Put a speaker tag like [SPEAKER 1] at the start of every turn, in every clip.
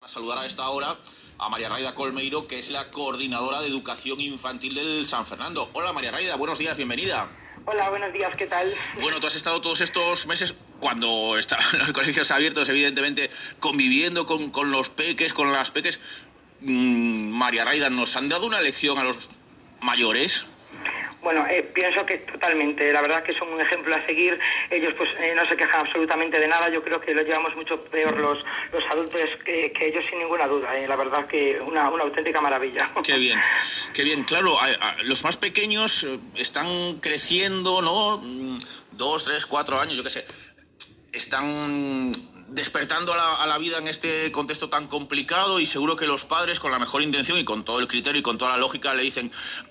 [SPEAKER 1] A saludar a esta hora a María Raida Colmeiro, que es la coordinadora de educación infantil del San Fernando. Hola María Raida, buenos días, bienvenida.
[SPEAKER 2] Hola, buenos días, ¿qué tal?
[SPEAKER 1] Bueno, tú has estado todos estos meses, cuando estaban los colegios abiertos, evidentemente, conviviendo con los peques, con las peques. María Raida, ¿nos han dado una lección a los mayores?
[SPEAKER 2] Bueno, pienso que totalmente. La verdad que son un ejemplo a seguir. Ellos pues no se quejan absolutamente de nada. Yo creo que lo llevamos mucho peor los adultos que ellos, sin ninguna duda. La verdad que una auténtica maravilla.
[SPEAKER 1] Qué bien, qué bien. Claro, los más pequeños están creciendo, ¿no? 2, 3, 4 años, yo qué sé. Están despertando a la vida en este contexto tan complicado, y seguro que los padres, con la mejor intención y con todo el criterio y con toda la lógica, le dicen...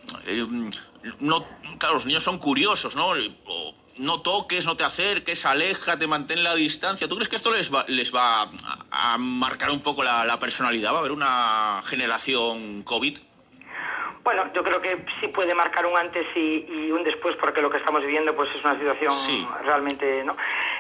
[SPEAKER 1] no, claro, los niños son curiosos, ¿no? No toques, no te acerques, aléjate, mantén la distancia. ¿Tú crees que esto les va a marcar un poco la personalidad? ¿Va a haber una generación COVID?
[SPEAKER 2] Bueno, yo creo que sí puede marcar un antes y un después, porque lo que estamos viviendo pues es una situación realmente, ¿no?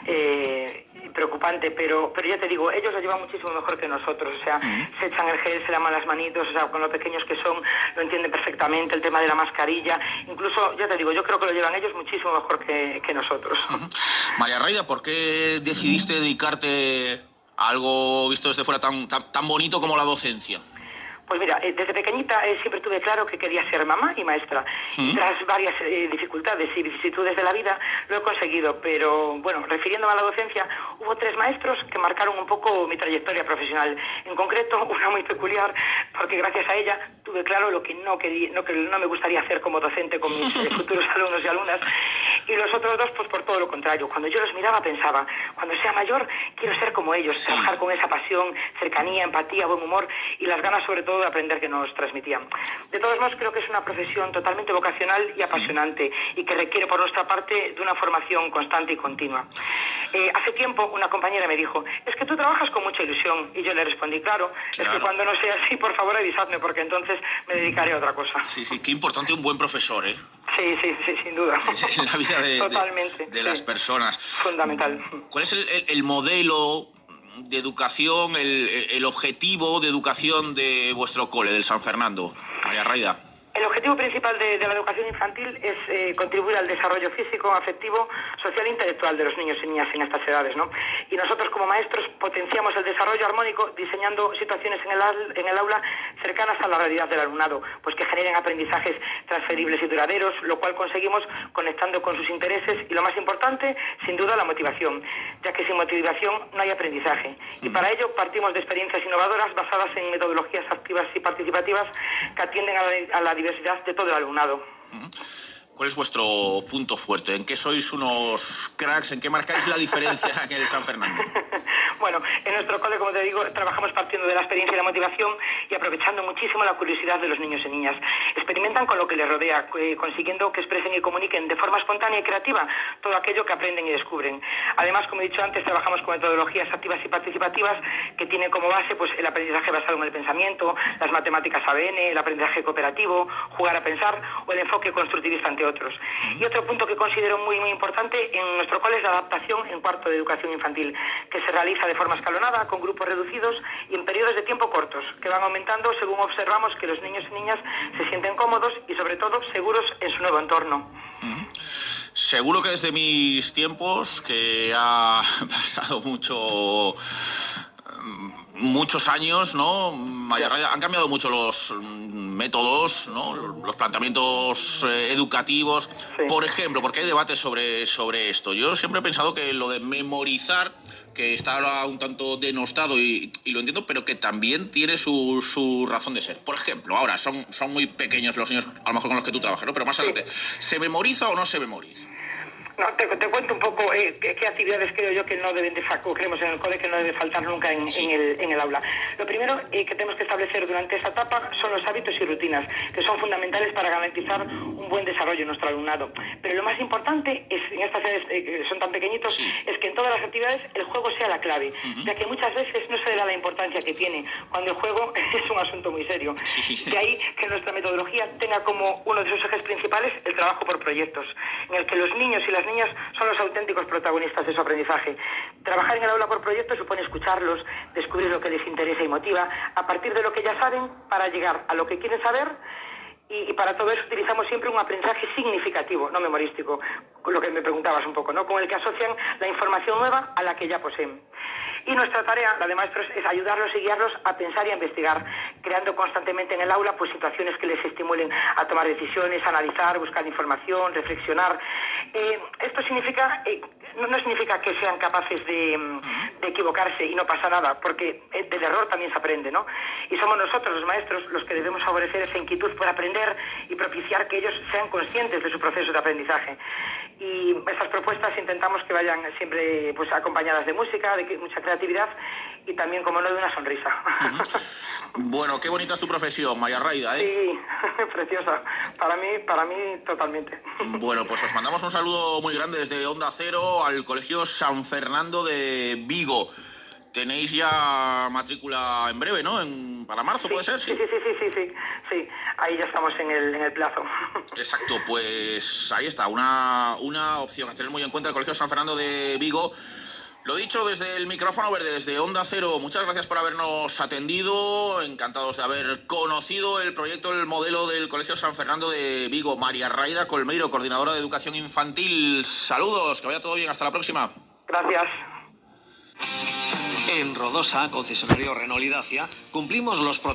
[SPEAKER 2] Preocupante, pero ya te digo, ellos lo llevan muchísimo mejor que nosotros. O sea, se echan el gel, se laman las manitos, o sea, con lo pequeños que son, lo entienden perfectamente, el tema de la mascarilla. Incluso, ya te digo, yo creo que lo llevan ellos muchísimo mejor que nosotros.
[SPEAKER 1] María Raida, ¿por qué decidiste dedicarte a algo visto desde fuera tan bonito como la docencia?
[SPEAKER 2] Pues mira, desde pequeñita siempre tuve claro que quería ser mamá y maestra. Y tras varias dificultades y vicisitudes de la vida, lo he conseguido. Pero bueno, refiriéndome a la docencia, hubo 3 maestros que marcaron un poco mi trayectoria profesional. En concreto, una muy peculiar, porque gracias a ella tuve claro lo que no me gustaría hacer como docente con mis futuros alumnos y alumnas. Y los otros 2, pues por todo lo contrario. Cuando yo los miraba pensaba, cuando sea mayor quiero ser como ellos, trabajar con esa pasión, cercanía, empatía, buen humor y las ganas sobre todo de aprender que nos transmitían. De todos modos, creo que es una profesión totalmente vocacional y apasionante y que requiere por nuestra parte de una formación constante y continua. Hace tiempo una compañera me dijo, es que tú trabajas con mucha ilusión, y yo le respondí, claro, es que cuando no sea así, por favor avisadme, porque entonces me dedicaré a otra cosa.
[SPEAKER 1] Sí, qué importante un buen profesor, ¿eh?
[SPEAKER 2] Sí, sin duda.
[SPEAKER 1] En la vida de las personas.
[SPEAKER 2] Fundamental.
[SPEAKER 1] ¿Cuál es el modelo de educación, el objetivo de educación de vuestro cole, del San Fernando, María Raida?
[SPEAKER 2] El objetivo principal de la educación infantil es contribuir al desarrollo físico, afectivo, social e intelectual de los niños y niñas en estas edades, ¿no? Y nosotros como maestros potenciamos el desarrollo armónico diseñando situaciones en el aula cercanas a la realidad del alumnado, pues que generen aprendizajes transferibles y duraderos, lo cual conseguimos conectando con sus intereses y, lo más importante, sin duda, la motivación, ya que sin motivación no hay aprendizaje. Y para ello partimos de experiencias innovadoras basadas en metodologías activas y participativas que atienden a la diversidad de todo el alumnado.
[SPEAKER 1] ¿Cuál es vuestro punto fuerte? ¿En qué sois unos cracks? ¿En qué marcáis la diferencia en el San Fernando?
[SPEAKER 2] Bueno, en nuestro cole, como te digo, trabajamos partiendo de la experiencia y la motivación y aprovechando muchísimo la curiosidad de los niños y niñas. Experimentan con lo que les rodea, consiguiendo que expresen y comuniquen de forma espontánea y creativa todo aquello que aprenden y descubren. Además, como he dicho antes, trabajamos con metodologías activas y participativas que tienen como base pues el aprendizaje basado en el pensamiento, las matemáticas ABN, el aprendizaje cooperativo, jugar a pensar o el enfoque constructivista ante otros. Y otro punto que considero muy importante en nuestro cole es la adaptación en cuarto de educación infantil, que se realiza de forma escalonada, con grupos reducidos y en periodos de tiempo cortos, que van aumentando según observamos que los niños y niñas se sienten cómodos y sobre todo seguros en su nuevo entorno.
[SPEAKER 1] Seguro que desde mis tiempos, que ha pasado muchos años, ¿no, María Raida? Han cambiado mucho los métodos, ¿no? Los planteamientos educativos. Sí. Por ejemplo, porque hay debate sobre esto. Yo siempre he pensado que lo de memorizar, que está ahora un tanto denostado y lo entiendo, pero que también tiene su razón de ser. Por ejemplo, ahora son muy pequeños los niños, a lo mejor con los que tú trabajas, ¿no? Pero más adelante, ¿se memoriza o no se memoriza?
[SPEAKER 2] No, te cuento un poco qué actividades creo yo que no deben de faltar, creemos en el cole que no debe faltar nunca en el aula. Lo primero que tenemos que establecer durante esta etapa son los hábitos y rutinas, que son fundamentales para garantizar un buen desarrollo en nuestro alumnado. Pero lo más importante es, en estas edades que son tan pequeñitos, es que en todas las actividades el juego sea la clave, ya que muchas veces no se le da la importancia que tiene, cuando el juego es un asunto muy serio. De ahí que nuestra metodología tenga como uno de sus ejes principales el trabajo por proyectos, en el que los niños y las las niñas son los auténticos protagonistas de su aprendizaje. Trabajar en el aula por proyectos supone escucharlos, descubrir lo que les interesa y motiva, a partir de lo que ya saben, para llegar a lo que quieren saber. Y para todo eso utilizamos siempre un aprendizaje significativo, no memorístico, con lo que me preguntabas un poco, ¿no? Con el que asocian la información nueva a la que ya poseen. Y nuestra tarea, la de maestros, es ayudarlos y guiarlos a pensar y a investigar, creando constantemente en el aula pues situaciones que les estimulen a tomar decisiones, a analizar, buscar información, reflexionar. Esto significa, no significa que sean capaces de equivocarse y no pasa nada, porque del error también se aprende, ¿no? Y somos nosotros, los maestros, los que debemos favorecer esa inquietud por aprender y propiciar que ellos sean conscientes de su proceso de aprendizaje. Y estas propuestas intentamos que vayan siempre pues acompañadas de música, de mucha creatividad y también, como no, de una sonrisa.
[SPEAKER 1] Bueno, qué bonita es tu profesión, María Raida, ¿eh?
[SPEAKER 2] Sí, preciosa. Para mí totalmente.
[SPEAKER 1] Bueno, pues os mandamos un saludo muy grande desde Onda Cero al Colegio San Fernando de Vigo. Tenéis ya matrícula en breve, ¿no? Para marzo, ¿puede ser?
[SPEAKER 2] Sí. Ahí ya estamos en el plazo.
[SPEAKER 1] Exacto, pues ahí está, una opción a tener muy en cuenta, el Colegio San Fernando de Vigo. Lo dicho, desde el micrófono verde, desde Onda Cero, muchas gracias por habernos atendido, encantados de haber conocido el proyecto, el modelo del Colegio San Fernando de Vigo. María Raida Colmeiro, coordinadora de Educación Infantil, saludos, que vaya todo bien, hasta la próxima.
[SPEAKER 2] Gracias.
[SPEAKER 3] En Rodosa, concesionario Renault y Dacia, cumplimos los